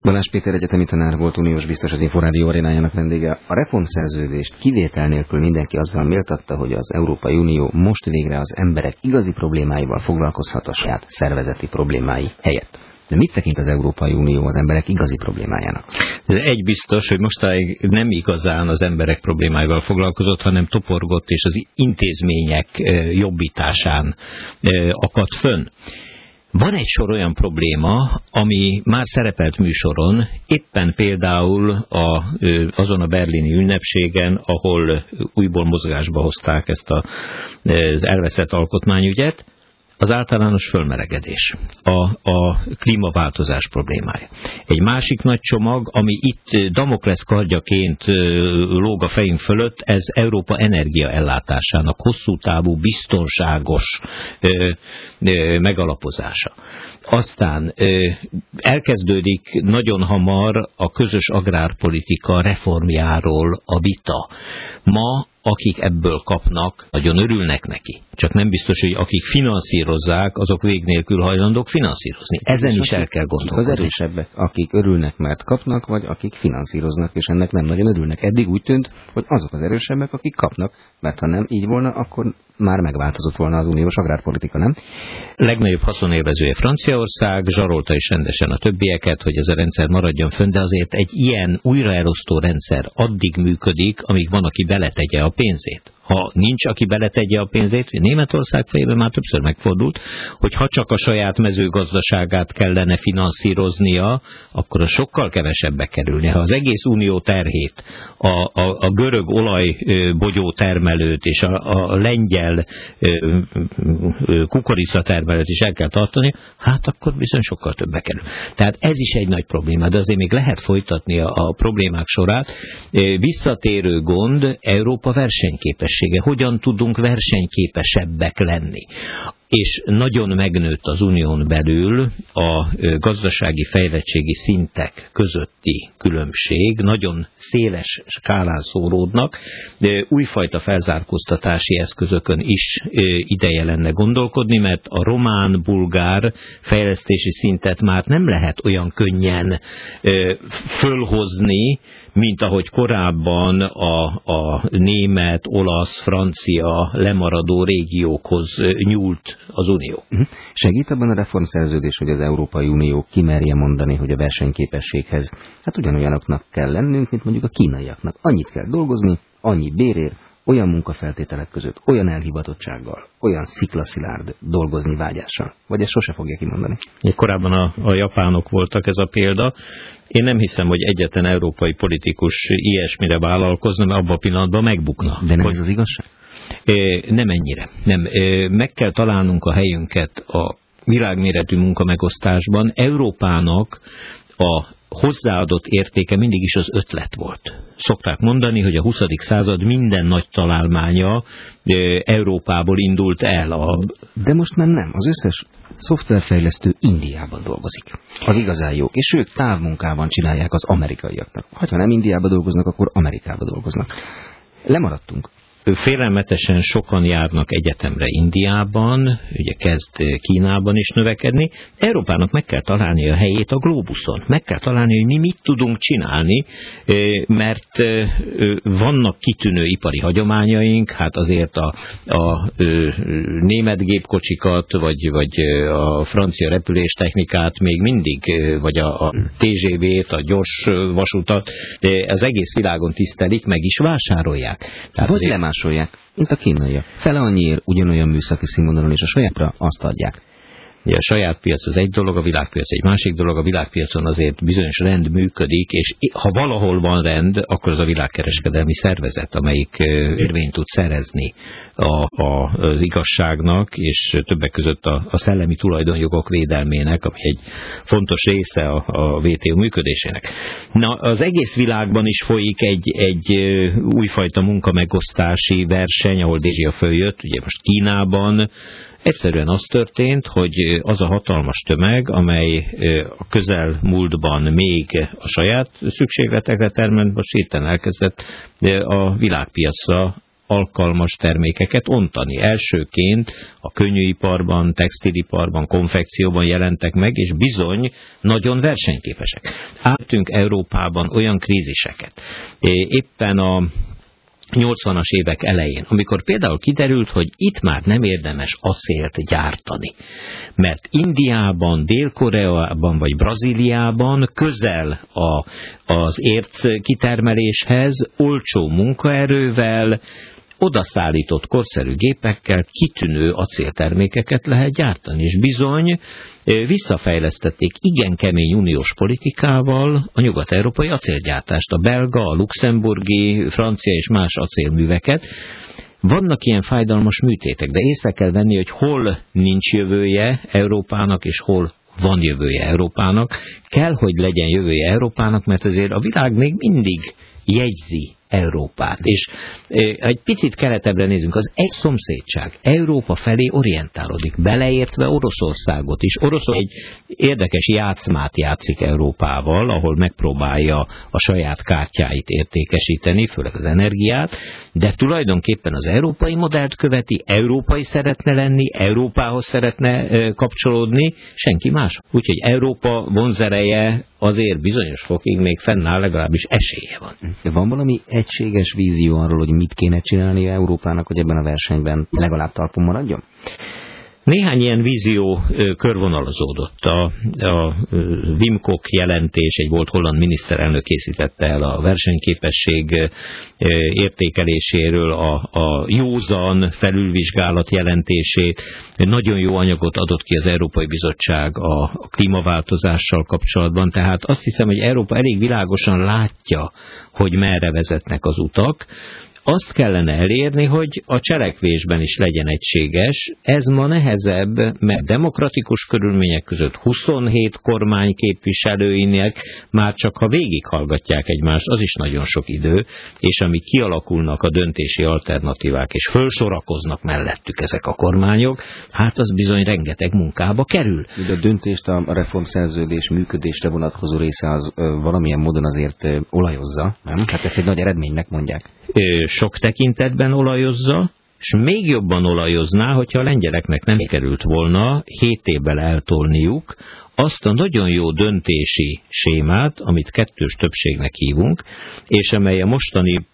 Balázs Péter egyetemi tanár volt, uniós biztos, az Inforádió arénájának vendége. A reformszerződést kivétel nélkül mindenki azzal méltatta, hogy az Európai Unió most végre az emberek igazi problémáival foglalkozhat a saját szervezeti problémái helyett. De mit tekint az Európai Unió az emberek igazi problémájának? Egy biztos, hogy mostanáig nem igazán az emberek problémáival foglalkozott, hanem toporgott és az intézmények jobbításán akadt fönn. Van egy sor olyan probléma, ami már szerepelt műsoron, éppen például azon a berlini ünnepségen, ahol újból mozgásba hozták ezt az elveszett alkotmányügyet, az általános fölmelegedés, a klímaváltozás problémája. Egy másik nagy csomag, ami itt Damoklesz kardjaként lóg a fejünk fölött, ez Európa energiaellátásának hosszú távú, biztonságos megalapozása. Aztán elkezdődik nagyon hamar a közös agrárpolitika reformjáról a vita. Ma akik ebből kapnak, nagyon örülnek neki. Csak nem biztos, hogy akik finanszírozzák, azok vég nélkül hajlandók finanszírozni. Ezen is el kell gondolkodni. Az erősebbek, akik örülnek, mert kapnak, vagy akik finanszíroznak, és ennek nem nagyon örülnek. Eddig úgy tűnt, hogy azok az erősebbek, akik kapnak, mert ha nem így volna, akkor már megváltozott volna az uniós agrárpolitika, nem? Legnagyobb haszonélvezője Franciaország, zsarolta is rendesen a többieket, hogy ez a rendszer maradjon fönn, de azért egy ilyen újraelosztó rendszer addig működik, amíg van, aki beletegye a pénzét. Ha nincs, aki beletegye a pénzét, hogy Németország fejében már többször megfordult, hogy ha csak a saját mezőgazdaságát kellene finanszíroznia, akkor az sokkal kevesebbe kerülne. Ha az egész unió terhét, a görög olajbogyó termelőt és a lengyel kukoricatermelőt is el kell tartani, hát akkor bizony sokkal többbe kerül. Tehát ez is egy nagy probléma, de azért még lehet folytatni a problémák sorát. Visszatérő gond Európa versenyképes. Hogyan tudunk versenyképesebbek lenni? És nagyon megnőtt az unión belül a gazdasági fejlettségi szintek közötti különbség, nagyon széles skálán szóródnak, de újfajta felzárkóztatási eszközökön is ideje lenne gondolkodni, mert a román-bulgár fejlesztési szintet már nem lehet olyan könnyen fölhozni, mint ahogy korábban a német, olasz, francia lemaradó régiókhoz nyúlt az Unió. Segít abban a reformszerződés, hogy az Európai Unió kimerje mondani, hogy a versenyképességhez ugyanolyanoknak kell lennünk, mint mondjuk a kínaiaknak. Annyit kell dolgozni, annyi bérért, olyan munkafeltételek között, olyan elhivatottsággal, olyan sziklaszilárd dolgozni vágyással. Vagy ezt sose fogja kimondani? Korábban a japánok voltak ez a példa. Én nem hiszem, hogy egyetlen európai politikus ilyesmire vállalkozna, mert abban a pillanatban megbukna. De nem ez az igazság? Nem ennyire. Nem. Meg kell találnunk a helyünket a világméretű munkamegosztásban. Európának a hozzáadott értéke mindig is az ötlet volt. Szokták mondani, hogy a 20. század minden nagy találmánya Európából indult el. De most már nem. Az összes szoftverfejlesztő Indiában dolgozik. Az igazán jók. És ők távmunkában csinálják az amerikaiaknak. Ha nem Indiában dolgoznak, akkor Amerikában dolgoznak. Lemaradtunk. Félelmetesen sokan járnak egyetemre Indiában, ugye kezd Kínában is növekedni. Európának meg kell találni a helyét a glóbuszon. Meg kell találni, hogy mi mit tudunk csinálni, mert vannak kitűnő ipari hagyományaink, hát azért a német gépkocsikat, vagy a francia repüléstechnikát még mindig, vagy a TGV-t, a gyors vasutat, az egész világon tisztelik, meg is vásárolják. Tehát vagy lemásolják, mint a kínaiak. Fele annyiért ugyanolyan műszaki színvonalon, és a sajátra azt adják. Ugye a saját piac az egy dolog, a világpiac egy másik dolog, a világpiacon azért bizonyos rend működik, és ha valahol van rend, akkor az a világkereskedelmi szervezet, amelyik érvényt tud szerezni az igazságnak, és többek között a szellemi tulajdonjogok védelmének, ami egy fontos része a WTO működésének. Na, az egész világban is folyik egy újfajta munkamegosztási verseny, ahol Dézsia följött, ugye most Kínában. Egyszerűen az történt, hogy az a hatalmas tömeg, amely a közelmúltban még a saját szükségletekre termelt, most hirtelen elkezdett a világpiacra alkalmas termékeket ontani. Elsőként a könnyűiparban, textiliparban, konfekcióban jelentek meg, és bizony nagyon versenyképesek. Áttünk Európában olyan kríziseket. Éppen a 80-as évek elején, amikor például kiderült, hogy itt már nem érdemes acélt gyártani, mert Indiában, Dél-Koreában vagy Brazíliában közel az érc kitermeléshez, olcsó munkaerővel, odaszállított korszerű gépekkel kitűnő acéltermékeket lehet gyártani, és bizony visszafejlesztették igen kemény uniós politikával a nyugat-európai acélgyártást, a belga, a luxemburgi, francia és más acélműveket. Vannak ilyen fájdalmas műtétek, de észre kell venni, hogy hol nincs jövője Európának, és hol van jövője Európának. Kell, hogy legyen jövője Európának, mert azért a világ még mindig jegyzi Európát. És egy picit keletebbre nézünk, az egy szomszédság Európa felé orientálódik, beleértve Oroszországot is. Oroszország egy érdekes játszmát játszik Európával, ahol megpróbálja a saját kártyáit értékesíteni, főleg az energiát, de tulajdonképpen az európai modellt követi, európai szeretne lenni, Európához szeretne kapcsolódni, senki más. Úgyhogy Európa vonzereje azért bizonyos fokig még fennáll, legalábbis esélye van. De van valami egységes vízió arról, hogy mit kéne csinálni Európának, hogy ebben a versenyben legalább talpon maradjon? Néhány ilyen vízió körvonalazódott. A Wim Kok jelentés, egy volt holland miniszterelnök készítette el a versenyképesség értékeléséről, a józan felülvizsgálat jelentését. Nagyon jó anyagot adott ki az Európai Bizottság a klímaváltozással kapcsolatban, tehát azt hiszem, hogy Európa elég világosan látja, hogy merre vezetnek az utak. Azt kellene elérni, hogy a cselekvésben is legyen egységes. Ez ma nehezebb, mert demokratikus körülmények között 27 kormány képviselőinek már csak ha végighallgatják egymást, az is nagyon sok idő, és amíg kialakulnak a döntési alternatívák, és fölsorakoznak mellettük ezek a kormányok, hát az bizony rengeteg munkába kerül. De a döntést, a reformszerződés működésre vonatkozó része az valamilyen módon azért olajozza, nem? Hát ezt egy nagy eredménynek mondják. Sok tekintetben olajozza, és még jobban olajozná, hogyha a lengyeleknek nem került volna 7 évvel eltolniuk azt a nagyon jó döntési sémát, amit kettős többségnek hívunk, és amely a mostani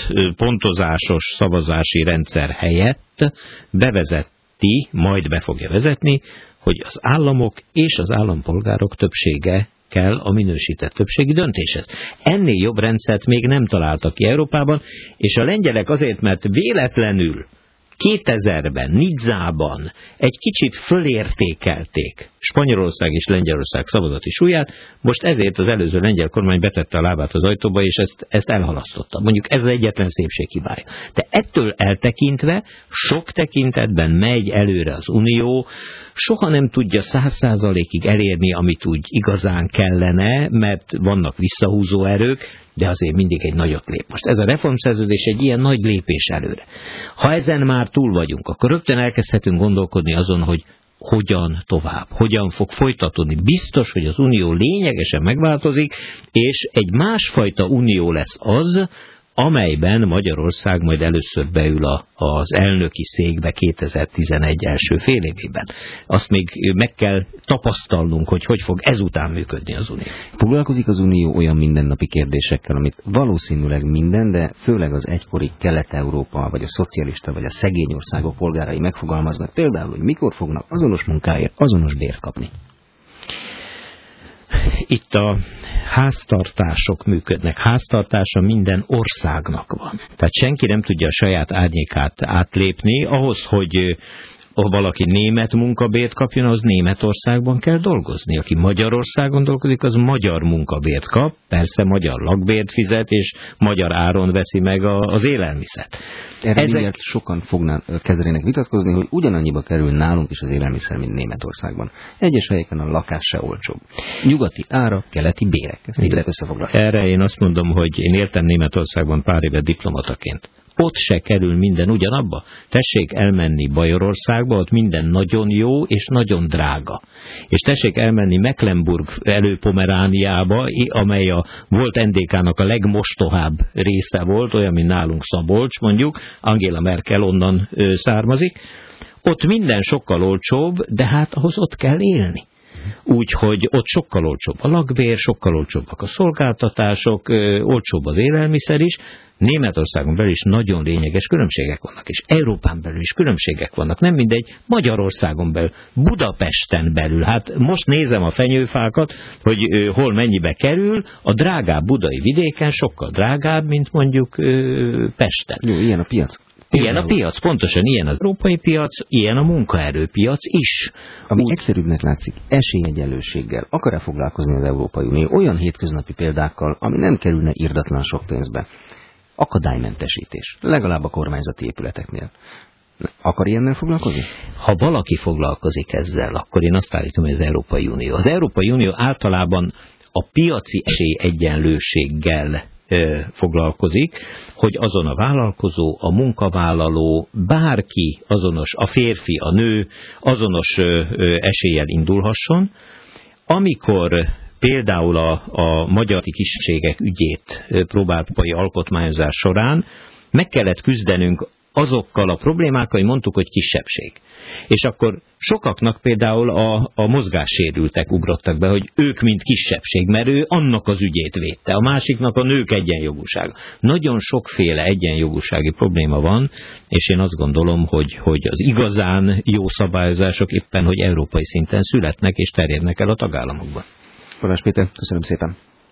pontozásos szavazási rendszer helyett bevezeti, majd be fogja vezetni, hogy az államok és az állampolgárok többsége kell a minősített többségi döntéshez. Ennél jobb rendszert még nem találtak ki Európában, és a lengyelek azért, mert véletlenül 2000-ben, Nizzában egy kicsit fölértékelték Spanyolország és Lengyelország szavazati súlyát, most ezért az előző lengyel kormány betette a lábát az ajtóba, és ezt elhalasztotta. Mondjuk ez az egyetlen szépséghibája. De ettől eltekintve sok tekintetben megy előre az Unió, soha nem tudja 100%-ig elérni, amit úgy igazán kellene, mert vannak visszahúzó erők, de azért mindig egy nagyot lép. Most ez a reformszerződés egy ilyen nagy lépés előre. Ha ezen már túl vagyunk, akkor rögtön elkezdhetünk gondolkodni azon, hogy hogyan tovább, hogyan fog folytatódni. Biztos, hogy az unió lényegesen megváltozik, és egy másfajta unió lesz az, amelyben Magyarország majd először beül az elnöki székbe 2011 első fél évében. Azt még meg kell tapasztalnunk, hogy fog ezután működni az Unió. Foglalkozik az Unió olyan mindennapi kérdésekkel, amit valószínűleg minden, de főleg az egykori Kelet-Európa, vagy a szocialista, vagy a szegény országok polgárai megfogalmaznak, például, hogy mikor fognak azonos munkáért azonos bért kapni. Itt a háztartások működnek. Háztartása minden országnak van. Tehát senki nem tudja a saját árnyékát átlépni. Ahhoz, hogy valaki német munkabért kapjon, az Németországban kell dolgozni. Aki Magyarországon dolgozik, az magyar munkabért kap, persze magyar lakbért fizet, és magyar áron veszi meg az élelmiszert. Ezek sokan kezdenének vitatkozni, hogy ugyanannyiba kerül nálunk is az élelmiszer, mint Németországban. Egyes helyeken a lakás se olcsóbb. Nyugati ára, keleti bérek. Ezt így lehet összefoglalni. Erre én azt mondom, hogy én éltem Németországban pár éve diplomataként. ott se kerül minden ugyanabba. Tessék elmenni Bajorországba, ott minden nagyon jó és nagyon drága. És tessék elmenni Mecklenburg Előpomerániába, amely a volt NDK-nak a legmostohább része volt, olyan, mint nálunk Szabolcs mondjuk, Angela Merkel onnan származik. Ott minden sokkal olcsóbb, de hát ahhoz ott kell élni. Úgyhogy ott sokkal olcsóbb a lakbér, sokkal olcsóbbak a szolgáltatások, olcsóbb az élelmiszer is. Németországon belül is nagyon lényeges különbségek vannak, és Európán belül is különbségek vannak. Nem mindegy, Magyarországon belül, Budapesten belül. Hát most nézem a fenyőfákat, hogy hol mennyibe kerül, a drágább budai vidéken sokkal drágább, mint mondjuk Pesten. Jó, ilyen a piac. Ilyen a piac, pontosan ilyen az európai piac, ilyen a munkaerőpiac is. Ami egyszerűbbnek látszik, esélyegyenlőséggel akar-e foglalkozni az Európai Unió olyan hétköznapi példákkal, ami nem kerülne irdatlan sok pénzbe? Akadálymentesítés, legalább a kormányzati épületeknél. Akar ilyennel foglalkozni? Ha valaki foglalkozik ezzel, akkor én azt állítom, hogy az Európai Unió. Az Európai Unió általában a piaci esélyegyenlőséggel foglalkozik, hogy azon a vállalkozó, a munkavállaló, bárki azonos, a férfi, a nő azonos eséllyel indulhasson. Amikor például a magyar kisebbségek ügyét próbáltuk alkotmányozás során, meg kellett küzdenünk azokkal a problémákkal, hogy mondtuk, hogy kisebbség. És akkor sokaknak például a mozgássérültek ugrottak be, hogy ők mint kisebbség, mert ő annak az ügyét védte, a másiknak a nők egyenjogúsága. Nagyon sokféle egyenjogúsági probléma van, és én azt gondolom, hogy az igazán jó szabályozások éppen, hogy európai szinten születnek és terjednek el a tagállamokban. Balázs Péter, köszönöm szépen.